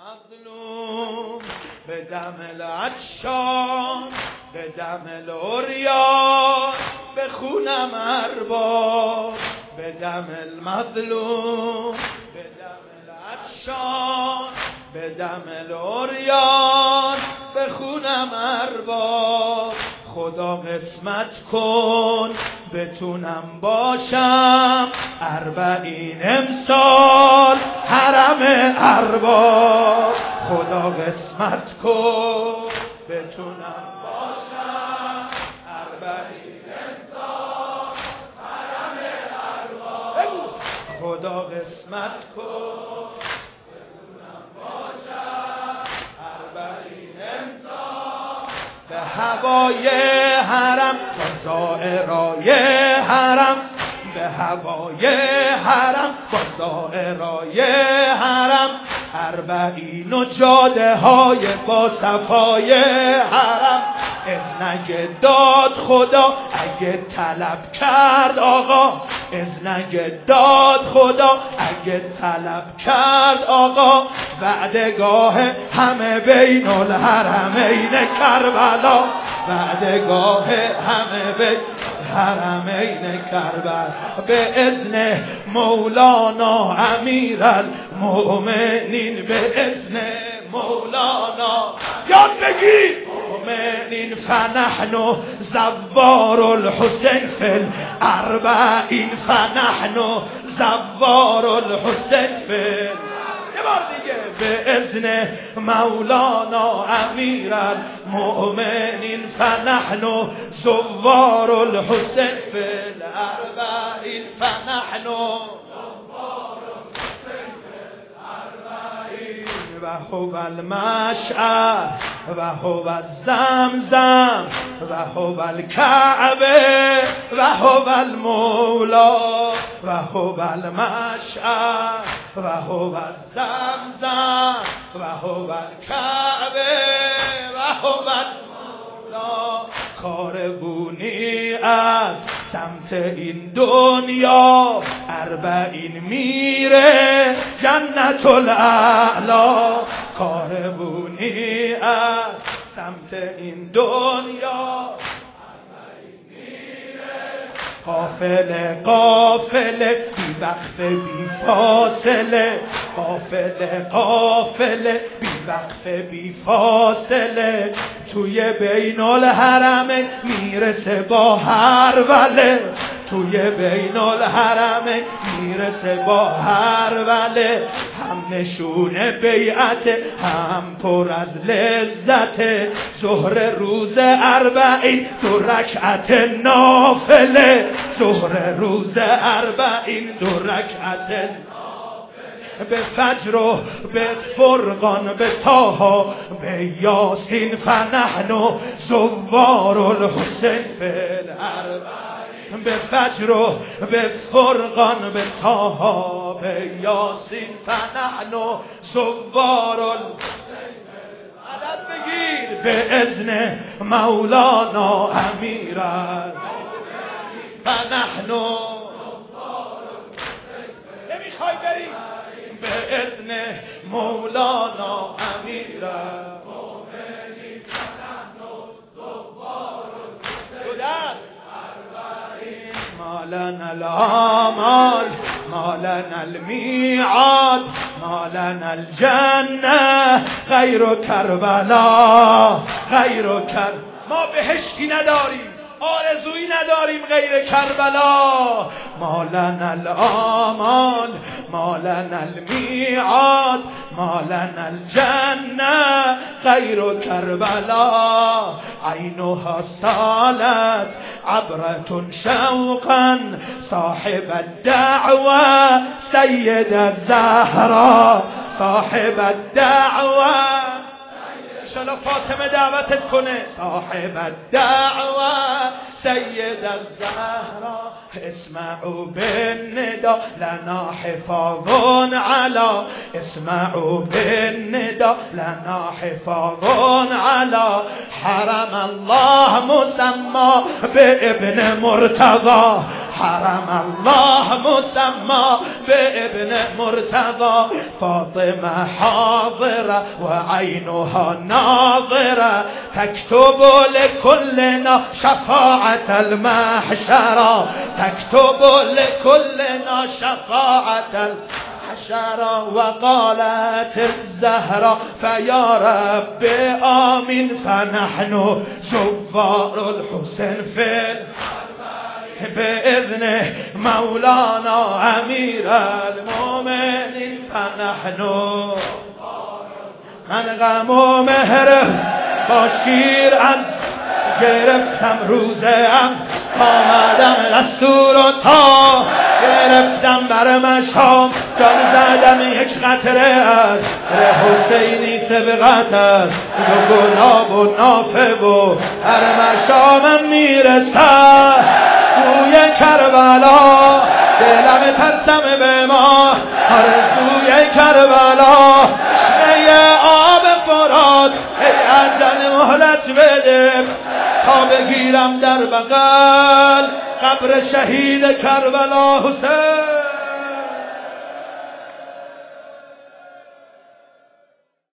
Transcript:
مظلوم به دم العطشان به دم العریان به خونم ارباب به دم المظلوم به دم العطشان به دم العریان به خونم ارباب خدا قسمت کن بتونم باشم 40 امسال حرم ارباب خدا قسمت کن بتونم باشم 40 امسال حرم ارباب خدا قسمت کن بتونم باشم 40 امسال به هوای حرم با زائرای حرم به هوای حرم با زائرای حرم 40 جاده های با صفای حرم اذن داد خدا اگه طلب کرد آقا اذن داد خدا اگه طلب کرد آقا وعدگاه همه بین الحرمین کربلا وعدگاه همه بین حرمین کربلا به اذن مولانا امیرالمؤمنین به اذن مولانا یاد بگیر مؤمنین فنحن زوار الحسین فی الاربعین فنحن زوار الحسین فی یه بار دیگه به اذن مولانا امیرالمؤمنین فنحن زوار الحسین فی الاربعین فنحن و هو المشعر و هو الزمزم و هو الکعبه و هو المولا و هو المشعر و هو الزمزم و هو الکعبه و هو المولا کاروانی از سمت این دنیا 40 میره جنت الاعلا کاروانی از سمت این دنیا 40 میره قافله قافله بی وقفه بی فاصله قافله قافله بی وقفه بی فاصله توی بین الحرمین میرسه با هر وله توی بین الحرمین میرسه با هر وله هم نشونه بیعت هم پر از لذت ظهر روز 40 2 رکعت نافله ظهر روز 40 2 رکعت به فجر و به فرقان به طه به یاسین فنحن زوار الحسین فی الاربعین به فجر و به فرقان به طه به یاسین فنحن زوار الحسین عدد بگیر به اذن مولانا امیرالمؤمنین فنحن نمیخوای بری به اذن مولانا امیرالمؤمنین فنحن زوار الحسین دو دست 40 ما لنا الآمال ما لنا المیعاد ما لنا الجنه غیر کربلا غیر ما بهشتی نداریم آرزویی نداریم غیر کربلا ما لنا الآمال ما لنا المیعاد ما لنا الجنه غیر کربلا عینها سالت عبرة شوقا صاحب الدعوة سید الزهرا صاحب الدعوة انشاءالله فاطمه دعوتت کنه صاحب الدعوة سید الزهرا اسمعوا بالنداء لنا حفاظ على اسمعوا بالنداء لنا حفاظ على حرم الله مسمى بابن مرتضى حرم الله مسمى بابن مرتضى فاطمة حاضرة وعينها ناظرة تكتب لكلنا شفاعة المحشرة تكتب لكلنا شفاعة المحشرة وقالت الزهرة فيا رب آمين فنحن زوار الحسين في بإذن مولانا أمير المؤمنين فنحن من غم و مهر با شیر از گرفتم روزم آمدم دستور و تا گرفتم بر مشام جان زدم یک قطره از حسینی سبقت دو گلاب و نافه و بر مشامم میرسد بوی کربلا دلم ترسم به ما آرزوی کربلا شنه آب فرات ای عجل مهلت بده تا بگیرم در بغل قبر شهید کربلا حسین